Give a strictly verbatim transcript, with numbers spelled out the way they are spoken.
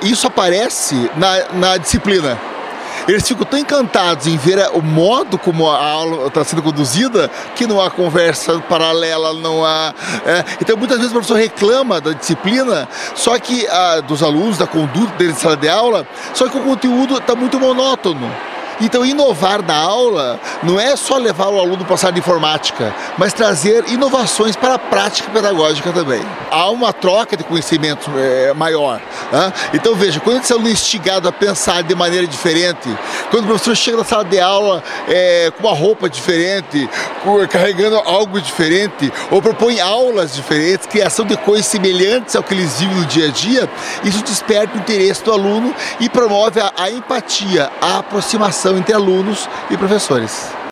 isso aparece na, na disciplina. Eles ficam tão encantados em ver o modo como a aula está sendo conduzida, que não há conversa paralela, não há... É, então, muitas vezes o professor reclama da disciplina, só que ah, dos alunos, da conduta deles na sala de aula, só que o conteúdo está muito monótono. Então, inovar na aula não é só levar o aluno para a sala de informática, mas trazer inovações para a prática pedagógica também. Há uma troca de conhecimento é, maior. Né? Então, veja, quando esse aluno é instigado a pensar de maneira diferente, quando o professor chega na sala de aula é, com uma roupa diferente, carregando algo diferente, ou propõe aulas diferentes, criação de coisas semelhantes ao que eles vivem no dia a dia, isso desperta o interesse do aluno e promove a, a empatia, a aproximação entre alunos e professores.